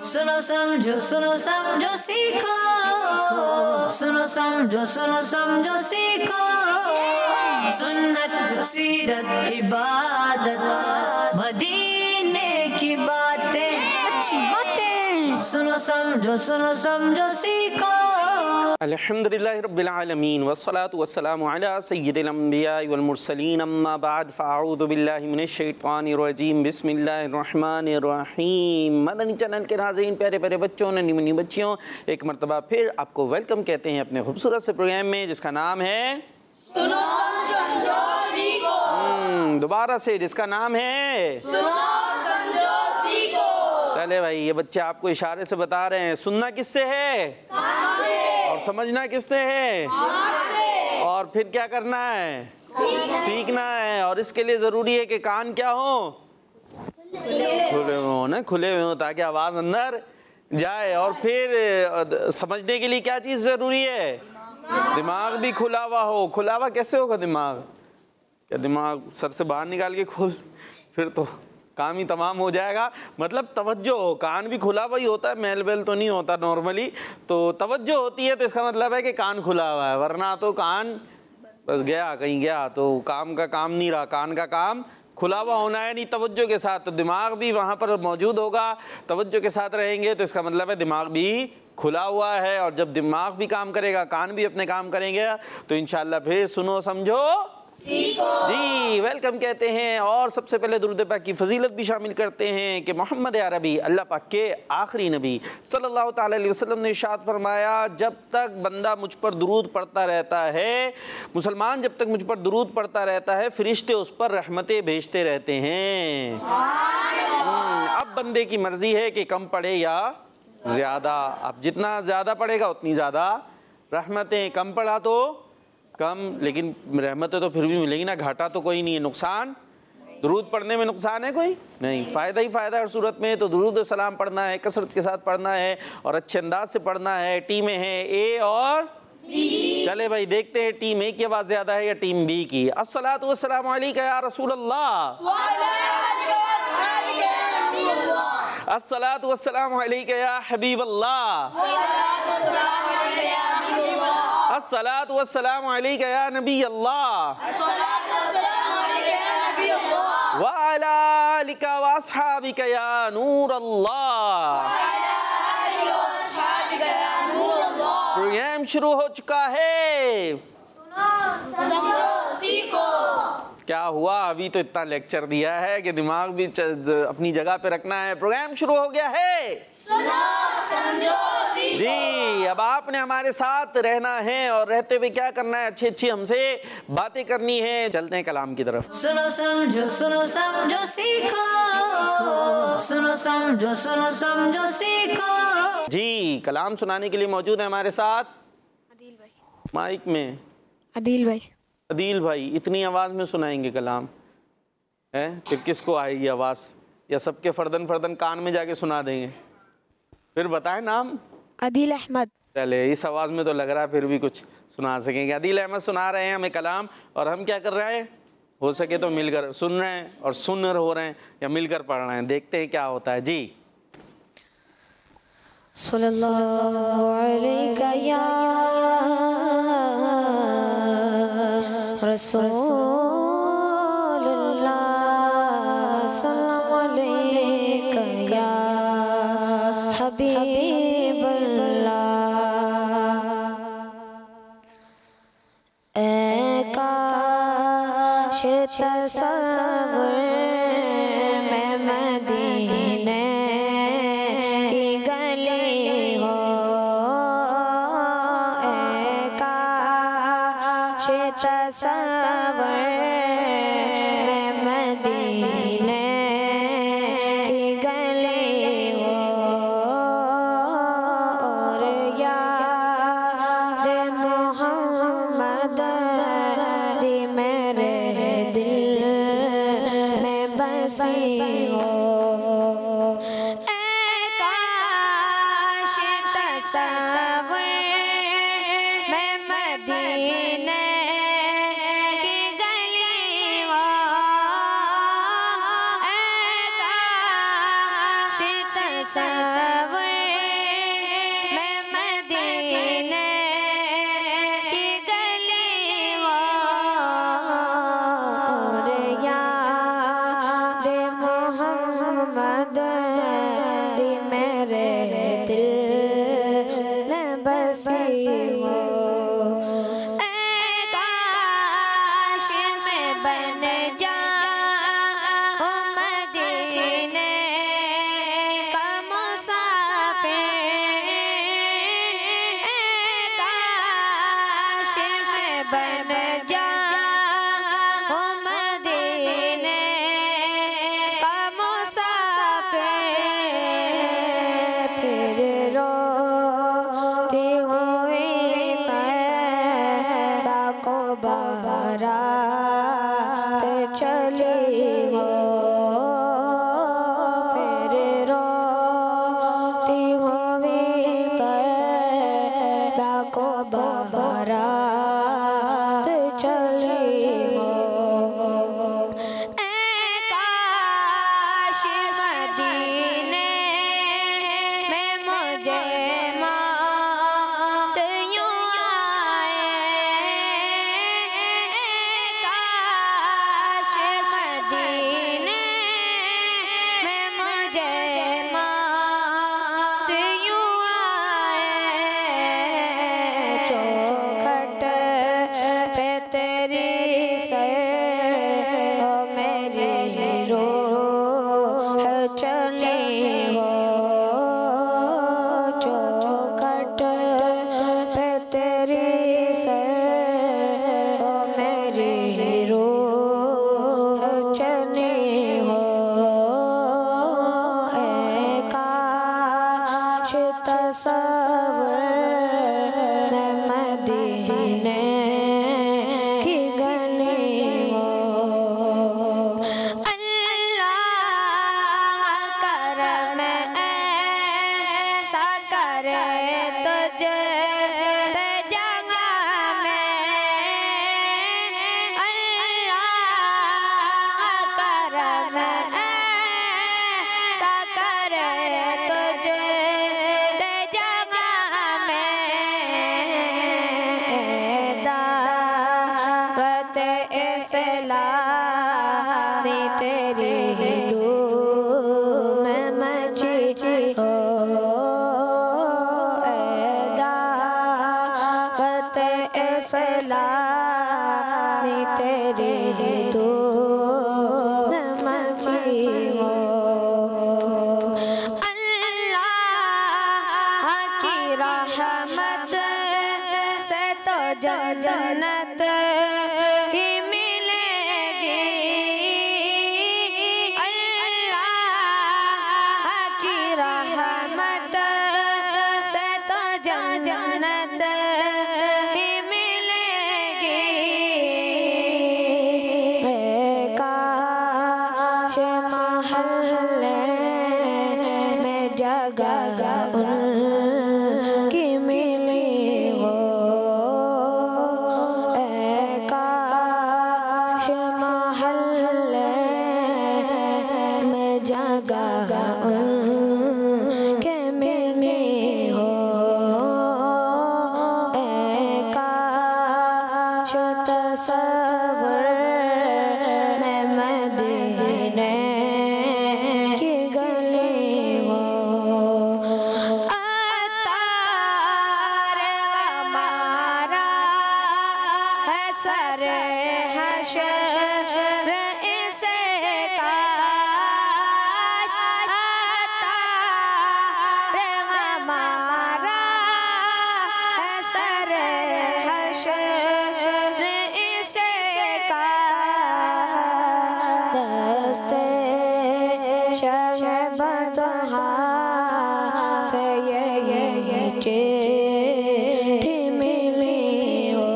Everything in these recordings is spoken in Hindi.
सुनो समझो सीखो, सुनो समझो सीखो, सुन्नत सीरत इबादत मदीने की बातें, अच्छी बातें, सुनो समझो सीखो। अल्हम्दुलिल्लाहि रब्बिल आलमीन वस्सलातु वस्सलामु अला सय्यिदिल अंबिया वल मुरसलीन अम्मा बाद फ़अऊज़ु बिल्लाहि मिनश शैतानिर रजीम बिस्मिल्लाहिर रहमानिर रहीम। मदनी चैनल के नाज़रीन, प्यारे प्यारे बच्चों, नन्ही मुन्नी बच्चियों, एक मरतबा फिर आपको वेलकम कहते हैं अपने खूबसूरत से प्रोग्राम में जिसका नाम है सुनो समझो सीखो। दोबारा से, जिसका नाम है सुनो समझो सीखो। चले भाई, ये बच्चे आपको इशारे से बता रहे हैं सुनना किससे है और समझना किससे है और फिर क्या करना है, सीखना है। और इसके लिए ज़रूरी है कि कान क्या हो, खुले हो ना, खुले हुए हो ताकि आवाज़ अंदर जाए। और फिर समझने के लिए क्या चीज़ ज़रूरी है, दिमाग भी खुला हुआ हो। खुला हुआ कैसे होगा दिमाग, क्या दिमाग सर से बाहर निकाल के खोल, फिर तो काम ही तमाम हो जाएगा। मतलब तवज्जो हो, कान भी खुला हुआ ही होता है, मेल बेल तो नहीं होता नॉर्मली, तो तवज्जो होती है तो इसका मतलब है कि कान खुला हुआ है, वरना तो कान बस गया कहीं गया तो काम का काम नहीं रहा। कान का काम खुला हुआ होना है नहीं, तवज्जो के साथ, तो दिमाग भी वहाँ पर मौजूद होगा। तवज्जो के साथ रहेंगे तो इसका मतलब है दिमाग भी खुला हुआ है, और जब दिमाग भी काम करेगा, कान भी अपने काम करेंगे, तो इंशाल्लाह फिर सुनो समझो जी वेलकम कहते हैं। और सबसे पहले दुरूद पाक की फजीलत भी शामिल करते हैं कि मोहम्मद अरबी अल्लाह पाक के आखिरी नबी सल्लल्लाहु ताला अलैहि वसल्लम ने इरशाद फरमाया, जब तक बंदा मुझ पर दुरूद पढ़ता रहता है, मुसलमान जब तक मुझ पर दुरूद पढ़ता रहता है, फरिश्ते उस पर रहमतें भेजते रहते हैं। अब बंदे की मर्जी है कि कम पढ़े या ज़्यादा। अब जितना ज़्यादा पढ़ेगा उतनी ज़्यादा रहमतें, कम पढ़ा तो कम, लेकिन रहमतें तो फिर भी मिलेगी ना, घाटा तो कोई नहीं है। नुकसान दुरूद पढ़ने में नुकसान है कोई नहीं, फ़ायदा ही फ़ायदा है हर सूरत में। तो दुरूद सलाम पढ़ना है, कसरत के साथ पढ़ना है और अच्छे अंदाज से पढ़ना है। टीमें हैं ए और बी। चले भाई देखते हैं टीम ए की आवाज़ ज़्यादा है या टीम बी की। अस्सलातु वस्सलामु अलैका या रसूल अल्लाह, अस्सलातु वस्सलामु अलैका या हबीब अल्लाह, अस्सलातु वस्सलामु अलैका या नबी अल्लाह, व अला आलिका व अस्हाबिका या नूर अल्लाह। प्रोग्राम शुरू हो चुका है, क्या हुआ, अभी तो इतना लेक्चर दिया है कि दिमाग भी अपनी जगह पे रखना है। प्रोग्राम शुरू हो गया है जी। अब आपने हमारे साथ रहना है और रहते हुए क्या करना है, अच्छी अच्छी हमसे बातें करनी है। चलते हैं कलाम की तरफ। सुनो समझो सीखो, सुनो समझो सीखो जी। कलाम सुनाने के लिए मौजूद है हमारे साथ अदील भाई, माइक में अदील भाई। अदील भाई, इतनी आवाज़ में सुनाएंगे कलाम है कि किसको आएगी आवाज़, या सबके फर्दन फर्दन कान में जाके सुना देंगे? फिर बताएं नाम। अदील अहमद। चले, इस आवाज़ में तो लग रहा है फिर भी कुछ सुना सकेंगे। अदील अहमद सुना रहे हैं हमें कलाम, और हम क्या कर रहे हैं, हो सके तो मिलकर सुन रहे हैं और सुन हो रहे हैं या मिलकर पढ़ रहे हैं। देखते हैं क्या होता है जी। सल्लल्लाहु अलैका या रसूलुल्लाह, सल्लल्लाहु अलैका या हबीबल्लाह। ऐ काश तसव्वुर में मदीने की गली हो, ऐ काश तसव्वुर में मदीने की गली हो, और याद मोहम्मद दी मेरे दिल में बसी हो। ऐ काश तसव्वुर में मदीने की गली हो, ऐ काश तसव्वुर बन जाऊं मदीने का मुसाफिर, फिर रोती हुई तैबा को बारात चली हो, फिर रोती हुई तैबा को बारात चली हो। ऐ काश मदीने में मुझे मौत यूं आए, ऐ काश मदीने में मुझे मौत यूं आए, चौखट पे तेरी सर हो मेरी रूह चली हो, चौखट पे तेरी सर हो मेरी रूह चली हो। ऐ काश तस्वर मदीने की गली हो। अल्लाह करम ऐसा करे तुझे जगह में, अल्लाह करम ऐसा करे तुझे जगह में, दावत इस्लामी तेरी रूह में मची हो, दावत इस्लामी तेरी रूह में मची हो। अल्लाह की रहमत से तो जन्नत ही मिलेगी, अल्लाह की रहमत से तो जन्नत ही मिलेगी। काश महल्ले में जगह उनकी मिली हो, काश महल्ले में जगह उनके मिली हो, काश तस्वर में मदीने की गली हो। अतार हमारा है सर हशर इसे काश, अतार हमारा है सर हशर इसे काश, दस्ते शहबतहा से ये चिट्ठी मिली हो,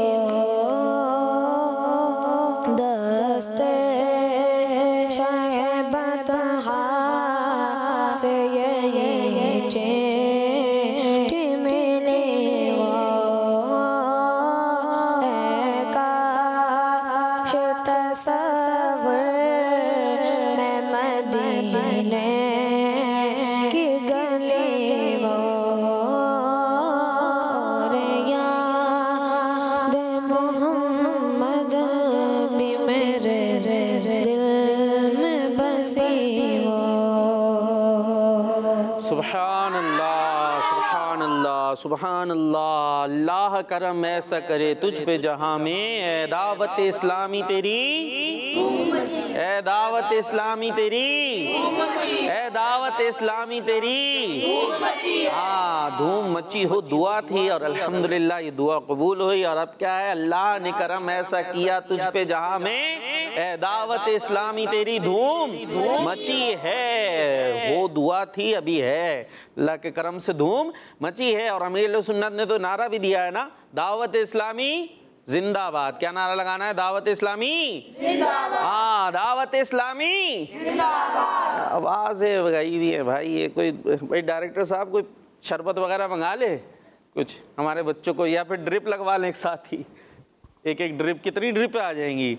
दस्ते शहबतहा से ये चिट्ठी मिली हो। काश तस्वर में मदीने की गली हो, रे याद मोहम्मद भी मेरे दिल में बसी हो। सुभान अल्लाह, सुभान अल्लाह, सुभान अल्लाह। अल्लाह करम ऐसा करे तुझ पे जहाँ में, ए दावत इस्लामी तेरी, ए दावत इस्लामी तेरी, ए दावत इस्लामी तेरी हाँ, धूम मची हो दुआ थी और अल्हम्दुलिल्लाह ये दुआ कबूल हुई। और अब क्या है, अल्लाह ने करम ऐसा किया तुझ पे जहां में ए दावत इस्लामी तेरी धूम मची है। वो दुआ थी, अभी है, अल्लाह के करम से धूम मची है। और अमीर सुन्नत ने तो नारा भी दिया है ना, दावत इस्लामी जिंदाबाद। क्या नारा लगाना है? दावत इस्लामी जिंदाबाद। हाँ, दावत इस्लामी जिंदाबाद। आवाज़ है गई भी है भाई। ये कोई भाई डायरेक्टर साहब कोई शरबत वगैरह मंगा ले कुछ हमारे बच्चों को, या फिर ड्रिप लगवा लें एक साथ ही। एक ड्रिप, कितनी ड्रिप आ जाएंगी?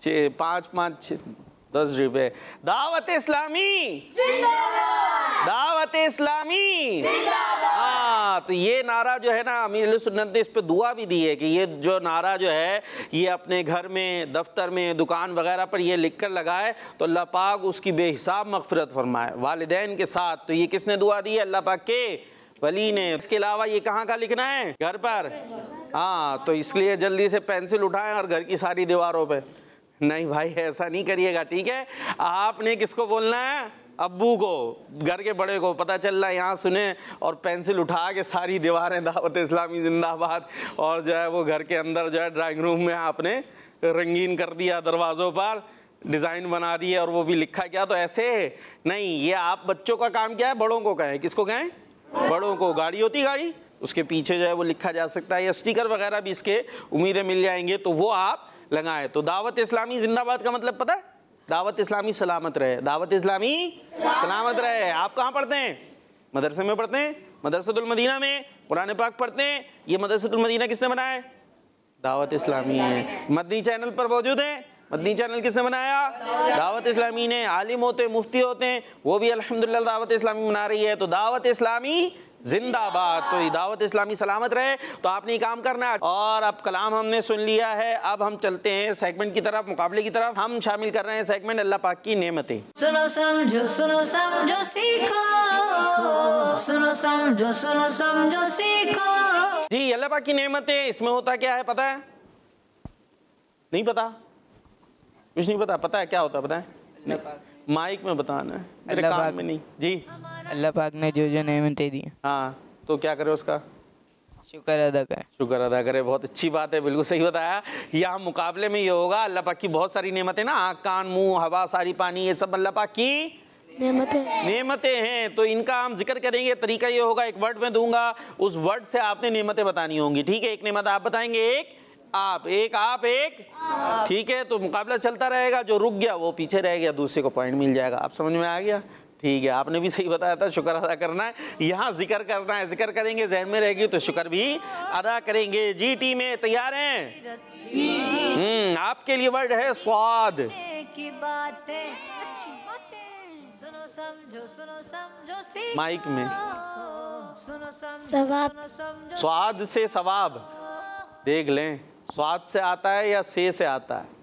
5 5 6 10 ड्रिप है। दावत इस्लामी जिंदाबाद, दावत इस्लामी जिंदाबाद। हाँ, तो ये नारा जो है ना, अमीर सुन्नत ने इस पे दुआ भी दी है कि ये जो नारा जो है ये अपने घर में, दफ्तर में, दुकान वगैरह पर ये लिख कर लगाए तो अल्लाह पाक उसकी बेहिसाब मग़फ़िरत फरमाए वालिदैन के साथ। तो ये किसने दुआ दी है? अल्लाह पाक के वली ने। इसके अलावा ये कहाँ का लिखना है? घर पर। हाँ, तो इसलिए जल्दी से पेंसिल उठाएं और घर की सारी दीवारों पे। नहीं भाई, ऐसा नहीं करिएगा, ठीक है? आपने किसको बोलना है? अब्बू को, घर के बड़े को। पता चल रहा है यहाँ सुने और पेंसिल उठा के सारी दीवारें दावत इस्लामी जिंदाबाद, और जो है वो घर के अंदर जो है ड्राइंग रूम में आपने रंगीन कर दिया, दरवाज़ों पर डिज़ाइन बना दिए, और वो भी लिखा क्या? तो ऐसे नहीं, ये आप बच्चों का काम क्या है? बड़ों को कहें। किसको कहें? बड़ों को। गाड़ी होती, गाड़ी उसके पीछे जो है वो लिखा जा सकता है, या स्टिकर वगैरह भी इसके उम्मीदें मिल जाएंगे, तो वो आप लगाएं। तो दावत इस्लामी जिंदाबाद का मतलब पता है? दावत इस्लामी सलामत रहे, दावत इस्लामी सलामत रहे। आप कहाँ पढ़ते हैं? मदरसे में पढ़ते हैं, मदरसतुल मदीना में कुरान पाक पढ़ते हैं। ये मदरसतुल मदीना किसने बनाया है? दावत इस्लामी है। मदनी चैनल पर मौजूद है। मदनी चैनल किसने बनाया? दावत इस्लामी ने। आलिम होते, मुफ्ती होते हैं, वो भी अल्हम्दुलिल्लाह दावत इस्लामी बना रही है। तो दावत इस्लामी जिंदाबाद। तो ये दावत इस्लामी सलामत रहे। तो आपने काम करना है। और अब कलाम हमने सुन लिया है, अब हम चलते हैं सेगमेंट की तरफ, मुकाबले की तरफ। हम शामिल कर रहे हैं सेगमेंट अल्लाह पाक की नेमतें। सुनो समझो सीखो, सुनो समझो सीखो। जी, अल्लाह पाक की नेमतें, इसमें होता क्या है पता है? नहीं पता? कुछ नहीं पता? पता है क्या होता है? पता है? माइक में बताना है, मेरे कान में नहीं। जी, अल्लाह पाक ने जो जो नेमतें दी, हाँ, तो क्या करे उसका? शुक्र अदा करें। शुक्र अदा करे। बहुत अच्छी बात है, बिल्कुल सही बताया। यहाँ मुकाबले में ये होगा, अल्लाह पाक की बहुत सारी नेमतें ना, आँख कान मुंह हवा सारी पानी, ये सब अल्लाह पाक की नेमतें हैं। तो इनका हम जिक्र करेंगे। तरीका ये होगा, एक वर्ड में दूंगा, उस वर्ड से आपने नेमतें बतानी होंगी, ठीक है? एक नेमत आप बताएंगे, एक आप, एक ठीक है? तो मुकाबला चलता रहेगा, जो रुक गया वो पीछे रह गया, दूसरे को पॉइंट मिल जाएगा। आप समझ में आ गया? ठीक है, आपने भी सही बताया था, शुक्र अदा करना है, यहाँ जिक्र करना है। जिक्र करेंगे, जहन में रहेगी तो शुक्र भी अदा करेंगे। जी, टीम में तैयार हैं? आपके लिए वर्ड है स्वाद। की बातें अच्छी बातें, सुनो समझो सीखो। माइक में सुनो सवाब। स्वाद से सवाब, देख लें, स्वाद से आता है या से आता है?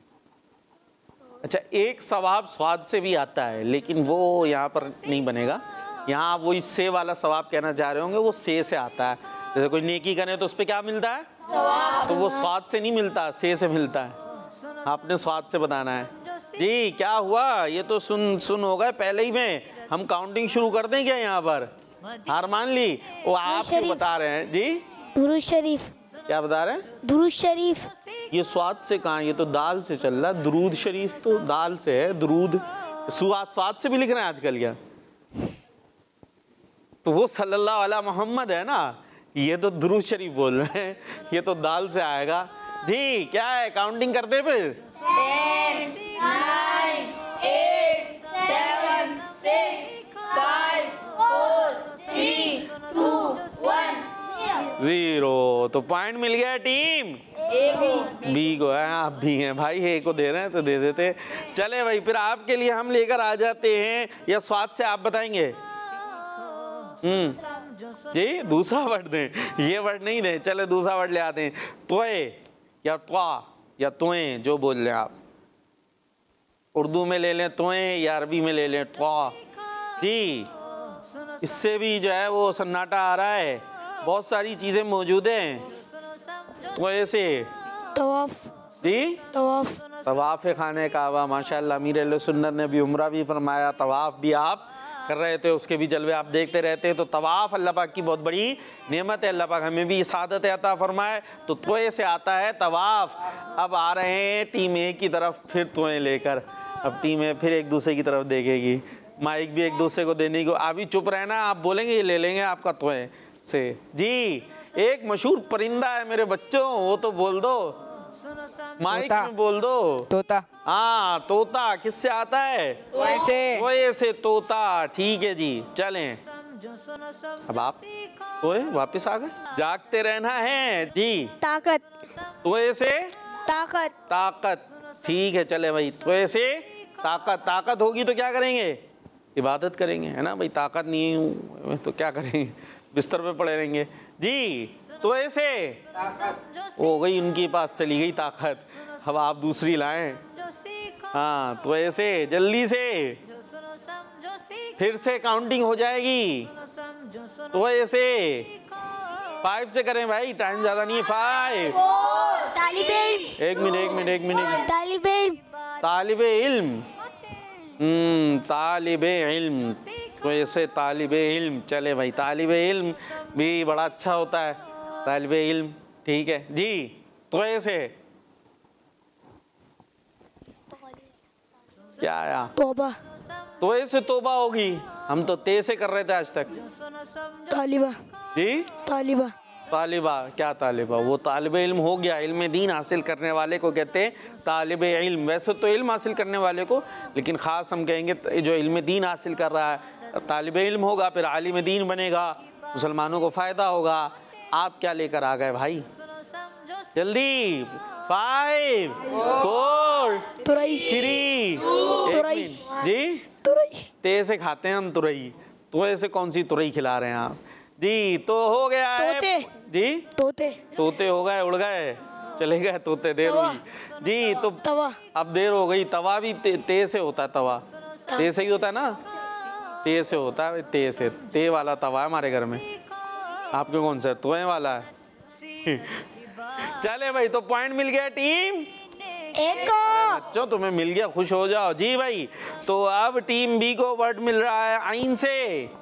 अच्छा, एक सवाब स्वाद से भी आता है, लेकिन वो यहाँ पर नहीं बनेगा। यहाँ आप वही से वाला सवाब कहना चाह रहे होंगे, वो से आता है। जैसे कोई नेकी करे तो उस पर क्या मिलता है? तो वो स्वाद से नहीं मिलता, से मिलता है। आपने स्वाद से बताना है। जी, क्या हुआ? ये तो सुन हो गए पहले ही में। हम काउंटिंग शुरू कर दें क्या यहाँ पर? हार मान ली? वो आप क्यों बता रहे हैं? जी, दुरूद शरीफ। क्या बता रहे हैं? दुरूद शरीफ। ये स्वाद से कहाँ? ये तो दाल से चल रहा है। दुरूद शरीफ तो दाल से है। दुरूद स्वाद से भी लिख रहे हैं आजकल क्या? तो वो सल्लल्लाहु अलैहि मोहम्मद है ना, ये तो दुरूद शरीफ बोल रहे हैं, ये तो दाल से आएगा। जी, क्या है? काउंटिंग करते फिर 10, 9, 8, 7, 6, 5, 4, 3, 2, 1, 0। तो पॉइंट मिल गया टीम बी को। है, आप भी हैं भाई, ए को दे रहे हैं तो दे देते। चले भाई, फिर आपके लिए हम लेकर आ जाते हैं, या स्वाद से आप बताएंगे? जी, दूसरा वर्ड दें, ये वर्ड नहीं दें। चले दूसरा वर्ड ले आते हैं, तोए या त्वा या तोए, जो बोल लें आप। उर्दू में ले लें तोए, या अरबी में ले लें त्वा। जी, इससे भी जो है वो सन्नाटा आ रहा है, बहुत सारी चीजें मौजूद हैं। तो ऐसे तवाफ। जी, तवाफ। तवाफ़ खाने काबा, माशाल्लाह अमीर अहले सुन्नत ने भी उम्रा भी फरमाया, तवाफ़ भी आप कर रहे थे, उसके भी जलवे आप देखते रहते हैं। तो तवाफ़ अल्लाह पाक की बहुत बड़ी नेमत है। अल्लाह पाक हमें भी सादत अता फरमाए। तो तोए से आता है तवाफ़। अब आ रहे हैं टीम ए की तरफ, फिर तोए लेकर। अब टीम ए फिर एक दूसरे की तरफ देखेगी, माइक भी एक दूसरे को देने को। अभी चुप रहना, आप बोलेंगे ये ले लेंगे आपका तोए से। जी, एक मशहूर परिंदा है मेरे बच्चों, वो तो बोल दो, माइक तोता। में बोल दो। तोता। हाँ, तोता किससे आता है? वैसे तोए से तोता। ठीक है जी, चलें। अब आप तोए वापस आ गए। जागते रहना है जी। ताकत तोए से ताकत ताकत। ठीक है, चले भाई। तोए से ताकत। ताकत होगी तो क्या करेंगे? इबादत करेंगे, है ना भाई। ताकत नहीं हूँ तो क्या करेंगे? बिस्तर पे पड़े रहेंगे जी। तो ऐसे हो गई, उनके पास चली गई ताकत। अब आप दूसरी लाएं। हाँ, तो ऐसे जल्दी से फिर से काउंटिंग हो जाएगी। तो ऐसे 5 से करें भाई, टाइम ज्यादा नहीं है। 5। तालिबे इल्म एक मिनट। तालिबे इल्म तालिबे इल्म। तालिबे इल्म। तो ऐसे तालिबे इल्म। चले भाई, तालिबे इल्म भी बड़ा अच्छा होता है, तालिबे इल्म। ठीक है जी। तो ऐसे क्या आया? तौबा तो ऐसे तोबा होगी। हम तो ते से कर रहे थे आज तक तालिबा जी। तालिबा तालिबा। क्या तालिबा? वो तालिबे इल्म हो गया। इल्म दीन हासिल करने वाले को कहते हैं तालिबे इल्म। वैसे तो इल्म हासिल करने वाले को, लेकिन ख़ास हम कहेंगे जो इल्म दीन हासिल कर रहा है तालिबे इल्म होगा, फिर आलिम दीन बनेगा, मुसलमानों को फ़ायदा होगा। आप क्या लेकर आ गए भाई? जल्दी। 5 4 तुरई 3 तुरई जी। तुरई ते से खाते हैं हम तुरई। तो ऐसे कौन सी तुरई खिला रहे हैं आप जी? तो हो गया है तोते। जी। तोते तोते हो गए, उड़ गए, चले गए तोते। देर हुई जी। तो तवा अब देर हो गई। तवा भी ते से होता है। तवा ते से ही होता है ना, ते से होता है। ते से, ते वाला तवा है हमारे घर में। आपके कौन सा? तोए वाला है। चले भाई, तो पॉइंट मिल गया टीम एक को बच्चों, तुम्हें मिल गया, खुश हो जाओ जी भाई। तो अब टीम बी को वर्ड मिल रहा है आइन से।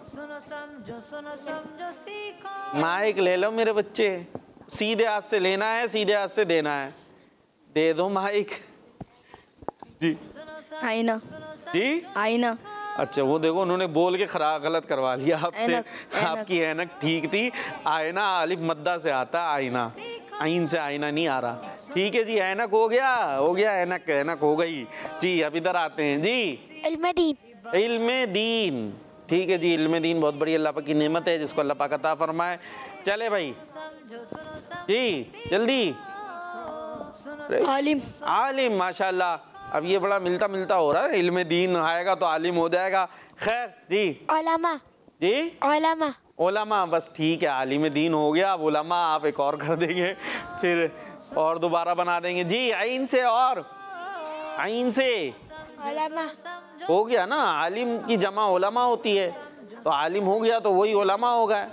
माइक ले लो मेरे बच्चे, सीधे हाथ से लेना है, सीधे हाथ से देना है। दे दो माइक जी। आईना जी आईना अच्छा, वो देखो उन्होंने बोल के गलत करवा लिया आपसे। ऐनक, ऐनक। आपकी ऐनक ठीक थी। आईना अलिफ मद्दा से आता है, आईना। आइन से आईना नहीं आ रहा। ठीक है जी, ऐनक हो गया, हो गया। ऐनक ऐनक हो गई जी। अब इधर आते हैं जी। इल्म दीन इल्म दीन। ठीक है जी। इल्म दीन बहुत बड़ी अल्लाह पाक की नेमत है, जिसको अल्लाह पाक अता फरमाए। चले भाई जी, जल्दी। आलिम आलिम, माशाल्लाह। अब ये बड़ा मिलता मिलता हो रहा है। इल्म दीन आएगा तो आलिम हो जाएगा। खैर जी। उलमा जी उलमा उलमा, बस ठीक है। आलिम दीन हो गया। अब उलमा आप एक और कर देंगे, फिर और दोबारा बना देंगे जी। आइन से, और आइन से उलमा हो गया ना। आलिम की जमा उलमा होती है, तो आलिम हो गया तो वही उलमा होगा।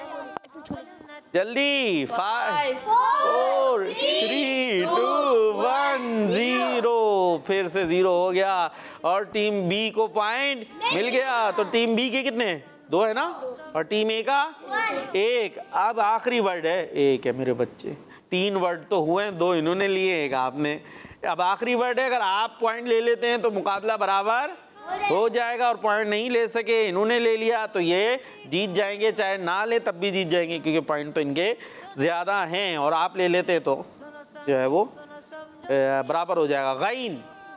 जल्दी। 5 4 3 2 1 0। फिर से 0 हो गया और टीम बी को पॉइंट मिल गया। तो टीम बी के कितने? 2 है ना, और टीम ए का 1। अब आखिरी वर्ड है, 1 है मेरे बच्चे। 3 वर्ड तो हुए, 2 इन्होंने लिए, 1 आपने। अब आखिरी वर्ड है। अगर आप पॉइंट ले लेते हैं तो मुकाबला बराबर हो जाएगा, और पॉइंट नहीं ले सके, इन्होंने ले लिया, तो ये जीत जाएंगे। चाहे ना ले तब भी जीत जाएंगे, क्योंकि पॉइंट तो इनके ज़्यादा हैं। और आप ले लेते तो जो है वो बराबर हो जाएगा। गईन।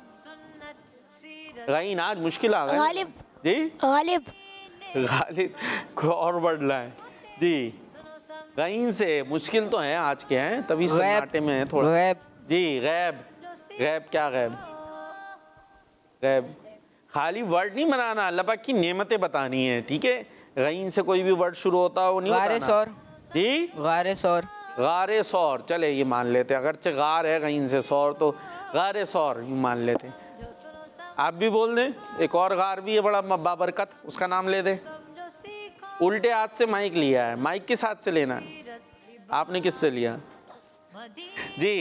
गईन आज मुश्किल आ गया गालिब जी। गालिब गालिब को और वर्ड लाए जी। गईन से मुश्किल तो है आज के हैं, तभी सन्नाटे में है थोड़ा गैब। जी। गैब। गैब क्या? गैब गैब खाली वर्ड नहीं बनाना, अल्लाह पाक की नेमतें बतानी है। ठीक है, गईन से कोई भी वर्ड शुरू होता है वो नहीं गारे बताना सौर। जी। गारे सौर। गारे सौर, चले ये मान लेते। अगरचे गार है गईन से सौर, तो गारे सौर ये मान लेते। आप भी बोल दें। एक और गार भी है बड़ा बाबरकत, उसका नाम ले दे। उल्टे हाथ से माइक लिया है। माइक किस हाथ से लेना है? आपने किससे लिया जी?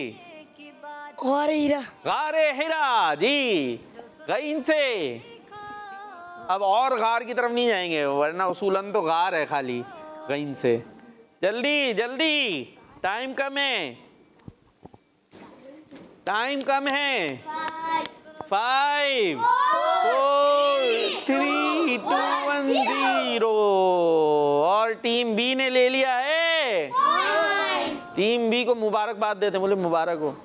गारे हीरा गारे हिरा जी। गईन से अब और गार की तरफ नहीं जाएंगे, वरना उसूलन तो गार है खाली गईन से। जल्दी जल्दी, टाइम कम है, टाइम कम है। 5 4 3 2 1 0। और टीम बी ने ले लिया है। टीम बी को मुबारकबाद देते, बोले मुबारक हो,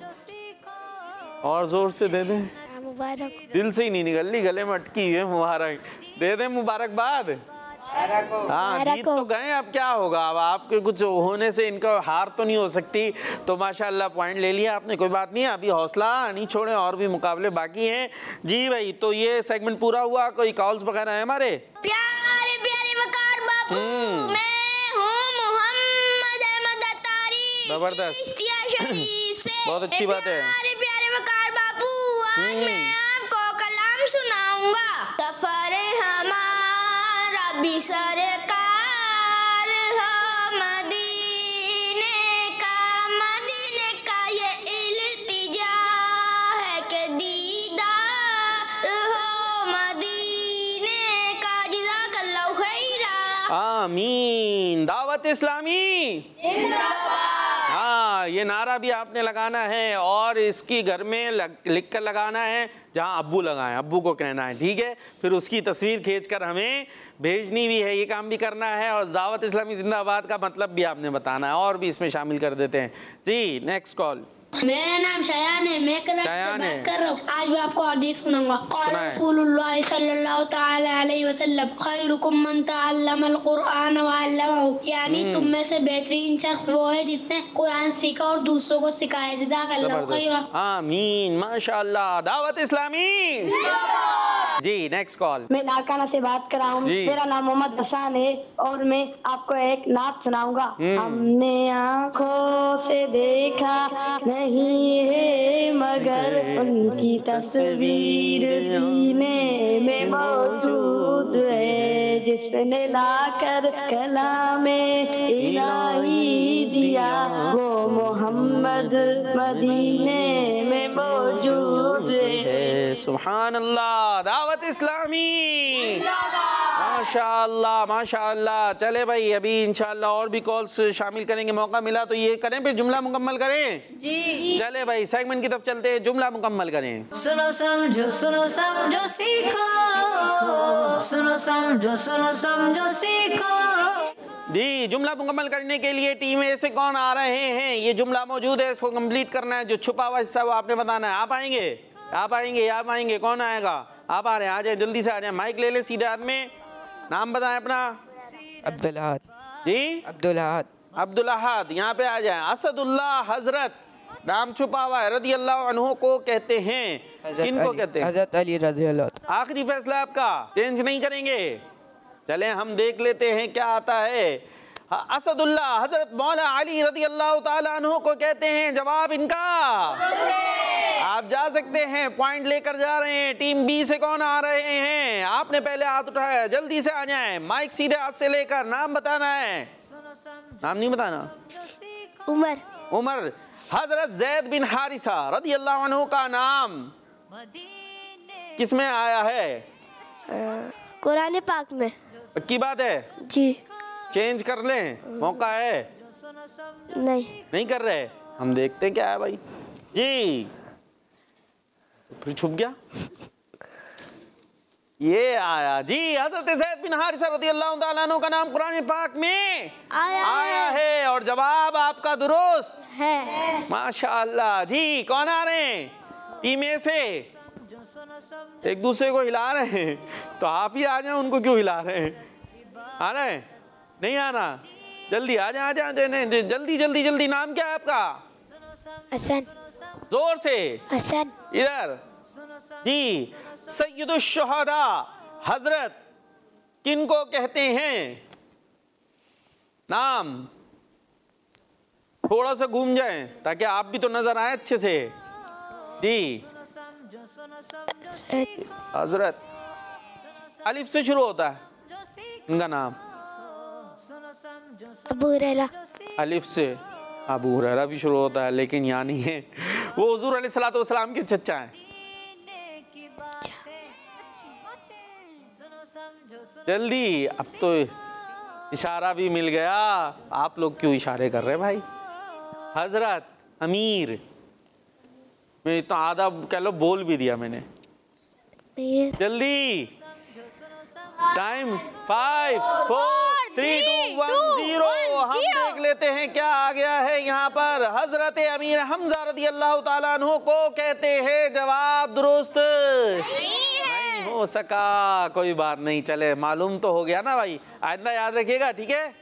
और जोर से दे दें। मुबारक। दिल से ही नहीं निकल रही, गले में अटकी है। मुबारक दे दें, मुबारकबाद। हाँ, जीत तो गए, अब क्या होगा, अब आपके कुछ होने से इनका हार तो नहीं हो सकती। तो माशाल्लाह पॉइंट ले लिया आपने, कोई बात नहीं, अभी हौसला नहीं छोड़े, और भी मुकाबले बाकी हैं। जी भाई, तो ये सेगमेंट पूरा हुआ। कोई कॉल्स वगैरह है हमारे? प्यारे प्यारे वकार बापू, मैं हूँ मोहम्मद अहमद अतारी, जबरदस्त। चिश्तिया शरीफ से। बहुत अच्छी बात है। प्यारे प्यारे वकार बापू, आज मैं आपको कलाम सुनाऊंगा। सफर हमारा भी सरकार हो मदीने का ये इल्तिजा है कि दीदार हो मदीने का। जज़ाकल्लाहु खैरा। आमीन। दावत इस्लामी हाँ, ये नारा भी आपने लगाना है, और इसकी घर में लिख कर लगाना है, जहाँ अब्बू लगाएं, अब्बू को कहना है, ठीक है। फिर उसकी तस्वीर खींचकर हमें भेजनी भी है, ये काम भी करना है। और दावत इस्लामी जिंदाबाद का मतलब भी आपने बताना है, और भी इसमें शामिल कर देते हैं। जी, नेक्स्ट कॉल। मेरा नाम शयान है, मैं कराची से बात कर रहा हूँ। आज मैं आपको हदीस सुनाऊंगा। रसूलुल्लाह सल्लल्लाहु तआला अलैहि वसल्लम, खैरुकुम मन तअल्लमल कुरआन व अल्लमहु, यानी तुम में से बेहतरीन शख्स वो है जिसने कुरान सीखा और दूसरों को सिखाया। जज़ाकल्लाहु खैरा। आमीन, माशाअल्लाह। दावत इस्लामी जी, नेक्स्ट कॉल। मैं लाड़काना से बात कर रहा हूँ। मेरा नाम मोहम्मद हसन है, और मैं आपको एक नात सुनाऊंगा। हमने आँखों से देखा नहीं है, मगर उनकी तस्वीर सीने में मौजूद है, जिसने लाकर कलामे इलाही दिया, वो मोहम्मद मदीने में मौजूद है। सुभान अल्लाह। दावत इस्लामी माशाअल्लाह माशाअल्लाह। चले भाई, अभी इंशाअल्लाह और भी कॉल्स शामिल करेंगे, मौका मिला तो ये करें, फिर जुमला मुकम्मल करें। जी चले भाई, सेगमेंट की तरफ चलते हैं, जुमला मुकम्मल करें। सुनो समझो सीखो, सुनो समझो सीखो। जी, जुमला मुकम्मल करने के लिए टीम ए से कौन आ रहे हैं? ये जुमला मौजूद है, इसको कंप्लीट करना है। जो छुपा हुआ हिस्सा वो आपने बताना है। आप आएंगे, आप आएंगे, आप आएंगे, कौन आएगा? आप आ रहे हैं, आ जाए, जल्दी से आ जाए। माइक ले ले सीधे हाथ में, नाम बताएं अपना। अब्दुल अहद। जी, अब्दुल अहद। अब्दुल अहद, यहाँ पे आ जाए। असदुल्लाह हजरत, नाम छुपा हुआ है, रज़ी अल्लाह अन्हु को कहते हैं। किनको कहते हैं? हजरत अली रज़ी अल्लाह। आखिरी फैसला आपका, चेंज नहीं करेंगे। चले हम देख लेते हैं क्या आता है। असदुल्लाह हजरत मौला अली रज़ी अल्लाह ताला अन्हु को कहते हैं। जवाब इनका आप जा सकते हैं, पॉइंट लेकर जा रहे हैं। टीम बी से कौन आ रहे हैं? आपने पहले हाथ उठाया, जल्दी से आ जाएं। माइक सीधे हाथ से लेकर नाम बताना है। नाम नहीं बताना। उमर। उमर। हजरत जैद बिन हारिसा रज़ी अल्लाह अन्हु का नाम किसमें आया है? कुरान पाक में। पक्की बात है? जी। चेंज कर लें, मौका है? नहीं कर रहे, हम देखते हैं क्या है भाई। जी, फिर छुप गया। ये आया जी, हजरत ज़ैद बिन हारिसा रज़ियल्लाहु ताला अन्हु का नाम कुरान पाक में आया है, और जवाब आपका दुरुस्त है। माशाअल्लाह। जी, कौन आ रहे हैं? टीम ए से एक दूसरे को हिला रहे हैं, तो आप ही आ जाए, उनको क्यों हिला रहे हैं? आ रहे हैं? नहीं आना? जल्दी आ जाए, आ जाए, जल्दी जल्दी जल्दी। नाम क्या है आपका? हसन। जोर से। हसन। इधर जी। सैयदुश शुहदा हजरत किनको कहते हैं? नाम थोड़ा सा घूम जाएं ताकि आप भी तो नजर आए अच्छे से। जी, हजरत अलिफ से शुरू होता है इनका नाम। अबू हुरैरा। अलिफ से अबू हुरैरा भी शुरू होता है, लेकिन यहाँ नहीं है। वो हुजूर अलैहिस्सलातु वस्सलाम के चचा हैं। जल्दी, अब तो इशारा भी मिल गया। आप लोग क्यों इशारे कर रहे हैं भाई? हजरत अमीर, मैं तो आधा कह लो बोल भी दिया मैंने। जल्दी, टाइम 5 4 3 2 1 0। हम देख लेते हैं क्या आ गया है यहाँ पर। हजरत अमीर हमजा रदी अल्लाह ताला अन्हु को कहते हैं जवाब दुरुस्त नहीं हो सका। कोई बात नहीं, चले मालूम तो हो गया ना भाई। आइंदा याद रखिएगा, ठीक है?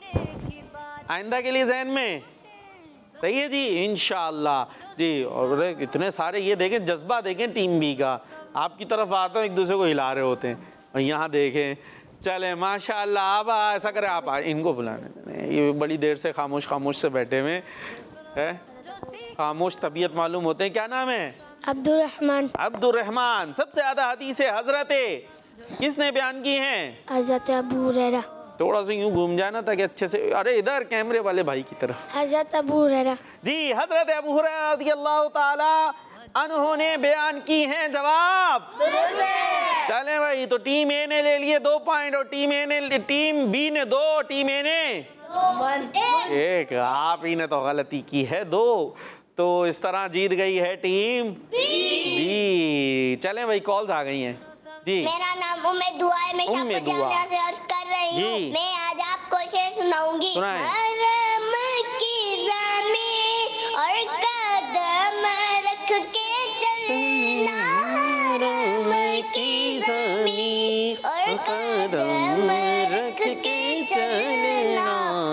आइंदा के लिए जहन में सही है जी, इंशाअल्लाह जी। और इतने सारे ये देखें, जज्बा देखें टीम बी का। आपकी तरफ आता हूँ, एक दूसरे को हिला रहे होते हैं, और यहाँ देखें। चले माशाअल्लाह। अब ऐसा करें, आप इनको बुलाने दें, ये बड़ी देर से खामोश खामोश से बैठे हुए हैं, खामोश तबीयत मालूम होते हैं। क्या नाम है? अब्दुल रहमान। अब्दुल रहमान। सबसे ज्यादा हदीसें हजरत किसने बयान की हैं? हजरत अबू हुरैरा। थोड़ा सा यूं घूम जाना ताकि अच्छे से, अरे इधर कैमरे वाले भाई की तरफ। हजरत अबू हुरैरा जी, हजरत अबू हुरैरा रज़ियल्लाहु ताला अन्हु ने बयान की हैं। जवाब चले भाई। तो टीम ए ने ले लिए 2 पॉइंट, और टीम बी ने 2, टीम ए ने 1। आप ही ने तो गलती की है 2, तो इस तरह जीत गई है टीम बी। चले भाई, कॉल्स आ गई हैं जी। मेरा नाम उम्मे दुआ है, मैं शाहपुर जामिया से अर्ज कर रही हूँ। मैं आज आपको शेर सुनाऊंगी। हरम की ज़मीन और कदम रख के चलना, हरम की ज़मीन और कदम रख के चलना।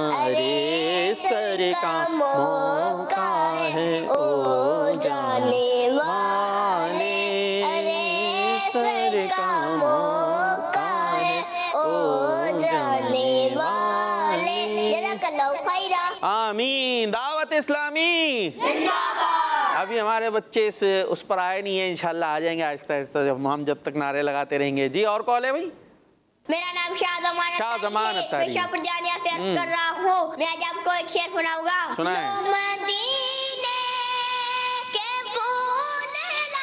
अरे सर का मौका है ओ जाने वाले, अरे सर का मौका है ओ जाने वाले। जज़ाकल्लाहु खैरा। आमीन। दावत इस्लामी जिंदाबाद। अभी हमारे बच्चे उस पर आए नहीं है, इंशाल्लाह आ जाएंगे आहिस्ता आहिस्ता, जब तक नारे लगाते रहेंगे जी। और कॉल है भाई? मेरा नाम शाहजमान अत्तारी। मैं शाहपुर जामिया से अर्ज कर रहा हूँ। मैं आज आपको एक शेर सुनाऊंगा। सुनाएं। मदीने के फूल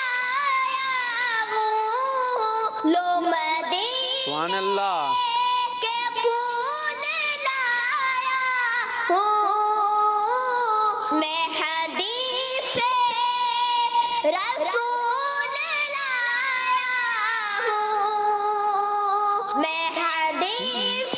लाया हूँ, लो मदीने सुभान अल्लाह के फूल लाया हूँ, मैं हदीस रसूल लाया हूँ, मैं हदीस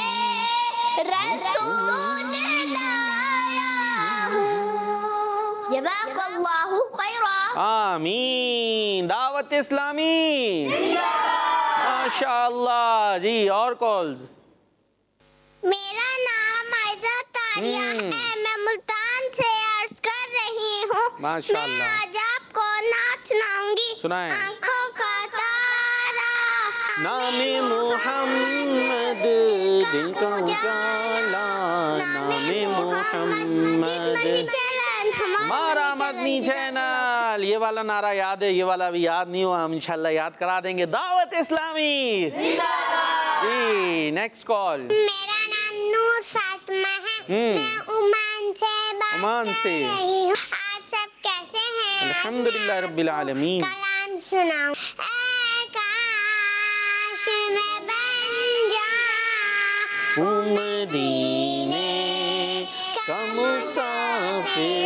रसूल लाया हूँ। जज़ाकल्लाहु खैरा। आमीन। दावत इस्लामी माशाअल्लाह जी। और कॉल्स? मेरा नाम आयजा तारिया है, मैं मुल्तान से अर्ज कर रही हूँ। माशाअल्लाह। मैं आज आपको नाच सुनाऊंगी। सुनाएं। आँखों का तारा, नामे मोहम्मद, दिल का उजाला, नामे मोहम्मद, हमारा मदनी चैनल। ये वाला नारा याद है, ये वाला भी याद नहीं हुआ, हम इंशाल्लाह याद करा देंगे। दावत इस्लामी जी। Next call. मेरा नाम नूर फातिमा है, मैं ओमान से बात कर रही हूँ। आप सब कैसे हैं? अल्हम्दुलिल्लाह रब्बिल आलमीन। कलाम सुनाओ। ऐ काश मैं बन जाऊं मदीने का मुसाफिर,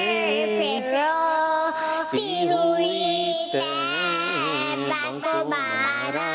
रोती हुई तैबा को बारा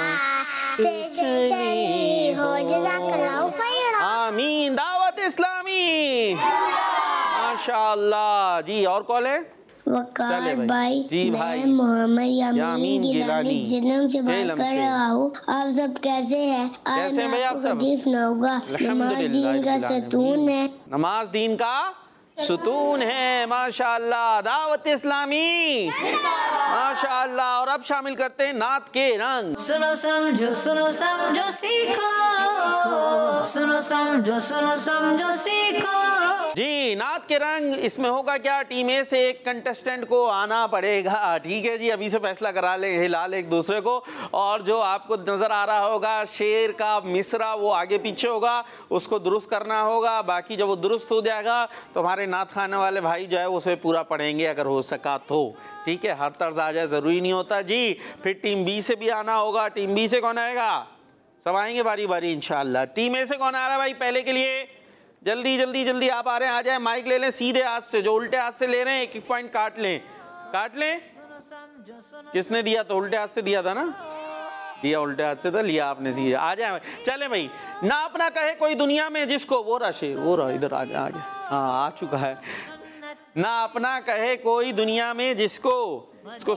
चली हो। जज़ाकल्लाहु खैरा। आमीन। दावत इस्लामी माशाअल्लाह जी। और कॉल है? वकार भाई जी मैं भाई। मोहम्मद यामीन गिलानी जेलम से बात कर रहा हूँ। आप सब कैसे हैं? आज कैसे मैं भाई आप आपको सब? हदीस सुनाऊंगा। नमाज दीन का सतून है। नमाज दीन का सुतून है। माशाअल्लाह। दावत इस्लामी माशाअल्लाह। और अब शामिल करते हैं नात के रंग। सुनो समझो सीखो, सुनो समझो सीखो। जी, नात के रंग। इसमें होगा क्या? टीम ए से एक कंटेस्टेंट को आना पड़ेगा, ठीक है जी। अभी से फैसला करा ले, हिला ले एक दूसरे को। और जो आपको नजर आ रहा होगा शेर का मिसरा, वो आगे पीछे होगा, उसको दुरुस्त करना होगा। बाकी जब वो दुरुस्त हो जाएगा तो हमारे नात खाने वाले भाई जो है उसे पूरा पढ़ेंगे अगर हो सका तो, ठीक है। हर तर्ज आ जाए ज़रूरी नहीं होता जी। फिर टीम बी से भी आना होगा। टीम बी से कौन आएगा? सब आएंगे बारी बारी इंशाल्लाह। टीम ए से कौन आ रहा है भाई पहले के लिए? जल्दी जल्दी जल्दी आप आ रहे हैं, आ जाए। माइक ले लें सीधे हाथ से, जो उल्टे हाथ से ले रहे हैं एक एक पॉइंट काट लें, काट लें। किसने दिया? तो उल्टे हाथ से दिया था ना, दिया उल्टे हाथ से था, लिया आपने सीधे। आ जाए चले भाई। ना अपना कहे कोई दुनिया में जिसको, वो रहा शेर, वो रहा इधर आ गया, आ गया, हाँ आ चुका है। ना अपना कहे कोई दुनिया में जिसको, इसको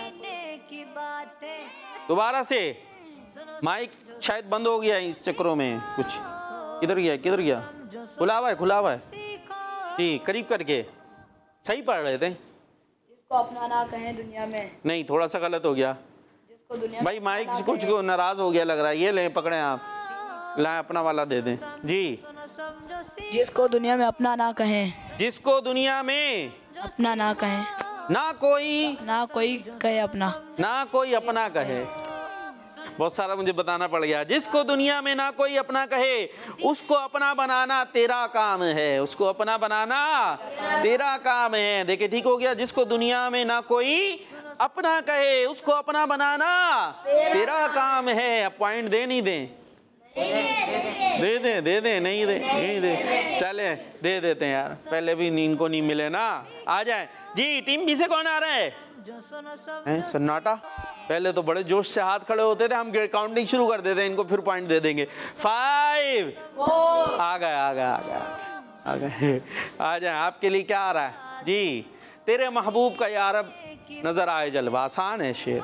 दोबारा से। माइक शायद बंद हो गया इस चक्रों में कुछ। किधर गया, किधर गया? खुला हुआ है, खुला हुआ है जी, करीब करके। सही पढ़ रहे थे। जिसको अपना ना कहें दुनिया में। नहीं, थोड़ा सा गलत हो गया जिसको दुनिया भाई। माइक कुछ नाराज हो गया लग रहा है। ये ले पकड़े आप, लाए अपना वाला दे दें जी। जिसको दुनिया में अपना ना कहें, जिसको दुनिया में अपना ना कहें, ना कोई कहे अपना, ना कोई अपना कहे। बहुत सारा मुझे बताना पड़ गया। जिसको दुनिया में ना कोई अपना कहे, उसको अपना बनाना तेरा काम है, उसको अपना बनाना तेरा काम है। देखिए ठीक हो गया। जिसको दुनिया में ना कोई अपना कहे, उसको अपना बनाना तेरा काम है। अब पॉइंट दे नहीं दें? दे दें, दे दें, नहीं दे, नहीं दे, चले दे देते हैं यार, पहले भी इनको नहीं मिले ना। आ जाए जी। टीम बी से कौन आ रहा है? सन्नाटा। पहले तो बड़े जोश से हाथ खड़े होते थे, हम काउंटिंग शुरू कर देते हैं, इनको फिर पॉइंट दे देंगे। 5 आ गए, आ गए, आ गए, आ गए। आ जाए। आपके लिए क्या आ रहा है जी? तेरे महबूब का या रब नजर आए जलवा। आसान है शेर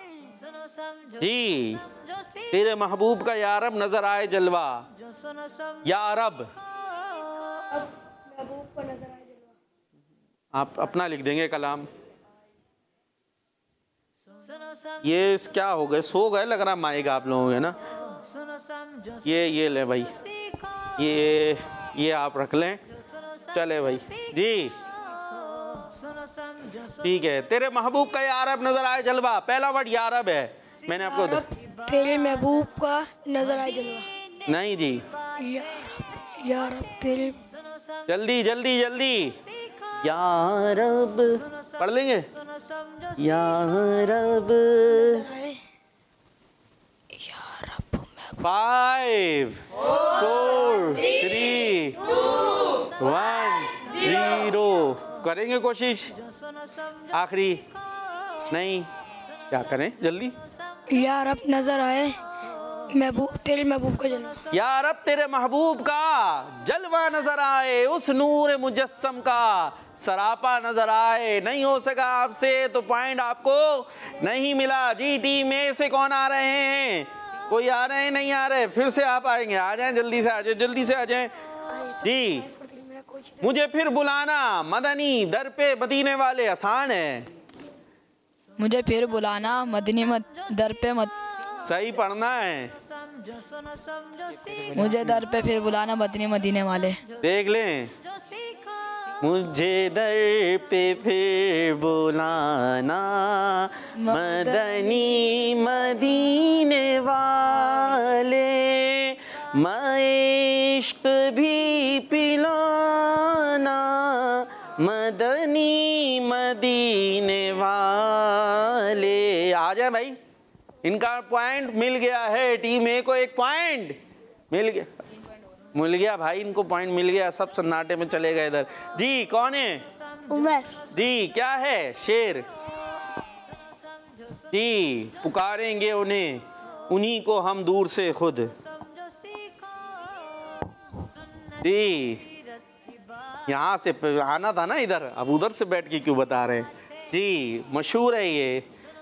जी। तेरे महबूब का या रब नजर आए जलवा, या रब। आप अपना लिख देंगे कलाम। ये क्या हो गए, सो गए लग रहा माइक आप लोगों के ना। ये ले भाई, ये आप रख लें। चले भाई जी, ठीक है। तेरे महबूब का या रब नजर आए जलवा। पहला वर्ड या रब है। मैंने आपको तेरे महबूब का नजर आए जलवा। नहीं जी, या रब तेरे। जल्दी जल्दी जल्दी। या रब पढ़ लेंगे। या रब, 5 4 3 1 0। करेंगे कोशिश। आखिरी नहीं, क्या करें जल्दी। या रब नजर आए महबूब, तेरे महबूब का जलवा। या रब तेरे महबूब का जलवा नजर आए, उस नूर मुजस्सम का सरापा नजर आए। नहीं हो सका आपसे तो पॉइंट आपको नहीं मिला जी। टीम ए से कौन आ रहे हैं? कोई आ रहे हैं? नहीं आ रहे? फिर से आप आएंगे। आ जाएं, जल्दी से आ जाए, जल्दी से आ जाएं जी। मुझे फिर बुलाना मदनी दर पे मदीने वाले। आसान है। मुझे फिर बुलाना मदनी दर पे सही पढ़ना है। मुझे दर पे फिर बुलाना मदीने वाले। देख लें। मुझे दर पे फिर बुलाना मदनी मदीने वाले, मैं इश्क भी पिलाना मदनी मदीने वाले। आ जाए भाई, इनका पॉइंट मिल गया है। टीम ए को एक पॉइंट मिल गया भाई, इनको पॉइंट मिल गया। सब सन्नाटे में चले गए इधर जी। कौन है? उमर जी। क्या है शेर जी? पुकारेंगे उन्हें, उन्हीं को हम दूर से खुद जी। यहाँ से आना था ना इधर, अब उधर से बैठ के क्यों बता रहे हैं जी? मशहूर है ये।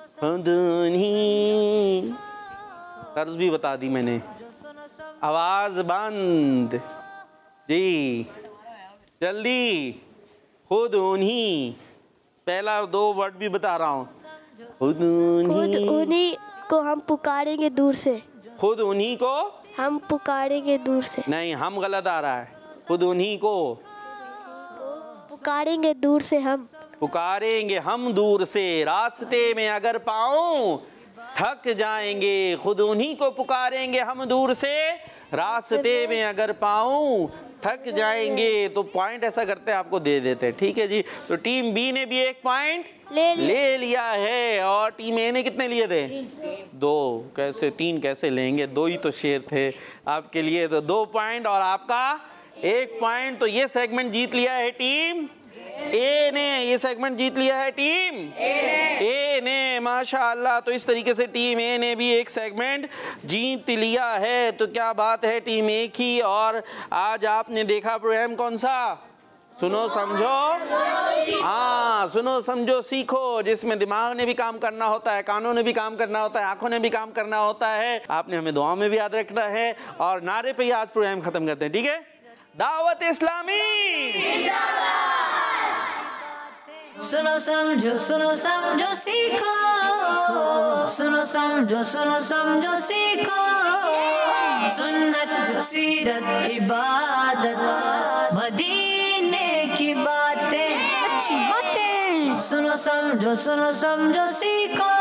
तर्ज भी बता दी मैंने। आवाज बंद जी, जल्दी। खुद उन्हीं, पहला 2 वर्ड भी बता रहा हूँ। खुद उन्हीं को हम पुकारेंगे दूर से। खुद उन्हीं को हम पुकारेंगे दूर से। नहीं, हम गलत आ रहा है। खुद उन्हीं को पुकारेंगे दूर से, हम पुकारेंगे हम दूर से। रास्ते में अगर पाऊं थक जाएंगे, खुद उन्हीं को पुकारेंगे हम दूर से, रास्ते में अगर पाऊं थक जाएंगे। तो पॉइंट ऐसा करते हैं आपको दे देते हैं, ठीक है जी। तो टीम बी ने भी एक पॉइंट ले लिया है और टीम ए ने कितने लिए थे? 2। कैसे 3 कैसे लेंगे, 2 ही तो शेर थे आपके लिए। तो 2 पॉइंट और आपका 1 पॉइंट। तो ये सेगमेंट जीत लिया है टीम ए ने, ये सेगमेंट जीत लिया है टीम ए ने, माशाअल्लाह। तो इस तरीके से टीम ए ने भी एक सेगमेंट जीत लिया है। तो क्या बात है टीम ए की। और आज आपने देखा प्रोग्राम कौन सा? सुनो समझो, हाँ सुनो समझो सीखो, जिसमें दिमाग ने भी काम करना होता है, कानों ने भी काम करना होता है, आंखों ने भी काम करना होता है। आपने हमें दुआ में भी याद रखना है। और नारे पे ही आज प्रोग्राम खत्म करते हैं, ठीक है? दावत इस्लामी सुनो समझो सीखो, सुनो समझो सीखो, सुन्नत सीरत इबादत मदीने की बातें, अच्छी बातें। सुनो समझो सीखो।